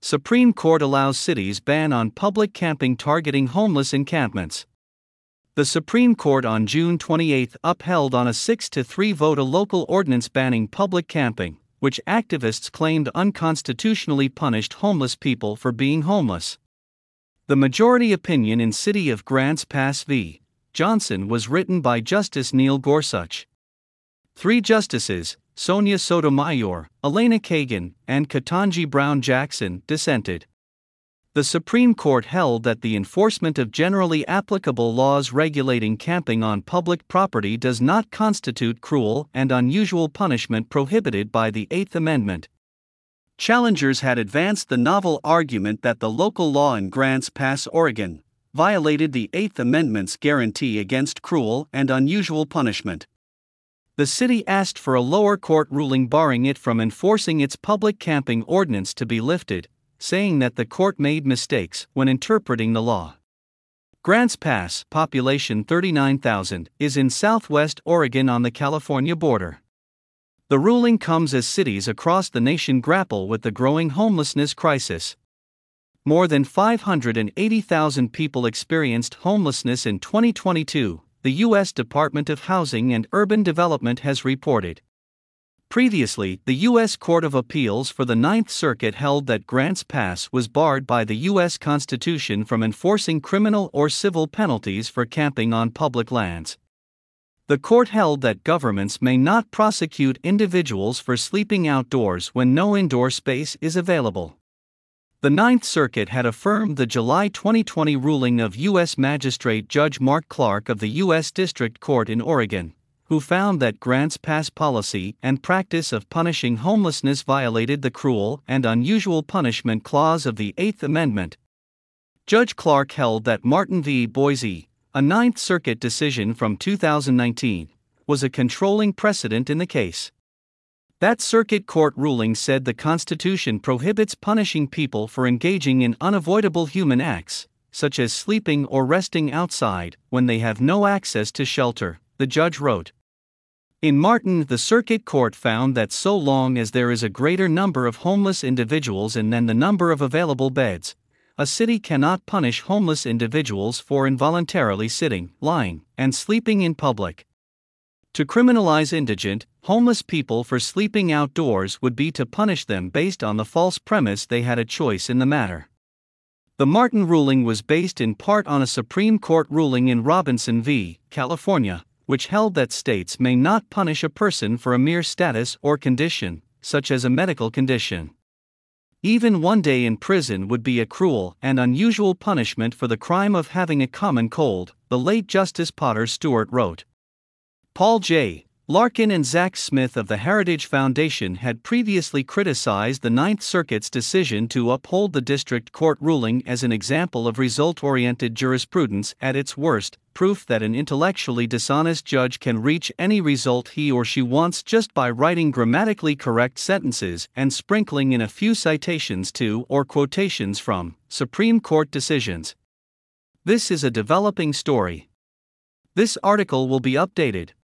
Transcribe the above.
Supreme Court allows cities ban on public camping targeting homeless encampments. The Supreme Court on June 28 upheld on a 6-3 vote a local ordinance banning public camping, which activists claimed unconstitutionally punished homeless people for being homeless. The majority opinion in City of Grants Pass v. Johnson was written by Justice Neil Gorsuch. 3 justices, Sonia Sotomayor, Elena Kagan, and Ketanji Brown Jackson, dissented. The Supreme Court held that the enforcement of generally applicable laws regulating camping on public property does not constitute cruel and unusual punishment prohibited by the Eighth Amendment. Challengers had advanced the novel argument that the local law in Grants Pass, Oregon, violated the Eighth Amendment's guarantee against cruel and unusual punishment. The city asked for a lower court ruling barring it from enforcing its public camping ordinance to be lifted, saying that the court made mistakes when interpreting the law. Grants Pass, population 39,000, is in southwest Oregon on the California border. The ruling comes as cities across the nation grapple with the growing homelessness crisis. More than 580,000 people experienced homelessness in 2022, the U.S. Department of Housing and Urban Development has reported. Previously, the U.S. Court of Appeals for the Ninth Circuit held that Grants Pass was barred by the U.S. Constitution from enforcing criminal or civil penalties for camping on public lands. The court held that governments may not prosecute individuals for sleeping outdoors when no indoor space is available. The Ninth Circuit had affirmed the July 2020 ruling of U.S. Magistrate Judge Mark Clark of the U.S. District Court in Oregon, who found that Grants Pass policy and practice of punishing homelessness violated the cruel and unusual punishment clause of the Eighth Amendment. Judge Clark held that Martin v. Boise, a Ninth Circuit decision from 2019, was a controlling precedent in the case. That circuit court ruling said the Constitution prohibits punishing people for engaging in unavoidable human acts, such as sleeping or resting outside, when they have no access to shelter, the judge wrote. In Martin, the circuit court found that so long as there is a greater number of homeless individuals than the number of available beds, a city cannot punish homeless individuals for involuntarily sitting, lying, and sleeping in public. To criminalize indigent, homeless people for sleeping outdoors would be to punish them based on the false premise they had a choice in the matter. The Martin ruling was based in part on a Supreme Court ruling in Robinson v. California, which held that states may not punish a person for a mere status or condition, such as a medical condition. Even 1 day in prison would be a cruel and unusual punishment for the crime of having a common cold, the late Justice Potter Stewart wrote. Paul J. Larkin and Zach Smith of the Heritage Foundation had previously criticized the Ninth Circuit's decision to uphold the district court ruling as an example of result-oriented jurisprudence at its worst, proof that an intellectually dishonest judge can reach any result he or she wants just by writing grammatically correct sentences and sprinkling in a few citations to or quotations from Supreme Court decisions. This is a developing story. This article will be updated.